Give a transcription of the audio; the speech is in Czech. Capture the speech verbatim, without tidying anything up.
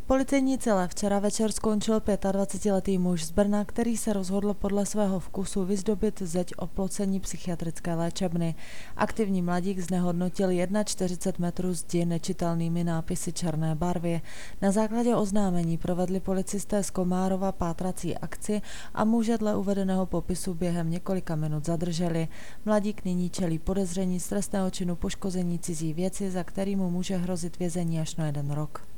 policejní cele včera večer skončil dvacetiletý muž z Brna, který se rozhodl podle svého vkusu vyzdobit zeď oplocení psychiatrické léčebny. Aktivní mladík znehodnotil čtyřicet jedna metrů zdi nečitelnými nápisy černé barvy. Na základě oznámení provedli policisté z Komárova pátrací akci a muže dle uvedeného popisu během několika minut zadrželi. Mladík nyní čelí podezření z trestného činu poškození cizí věci, za který mu může hrozit vězení až na jeden rok.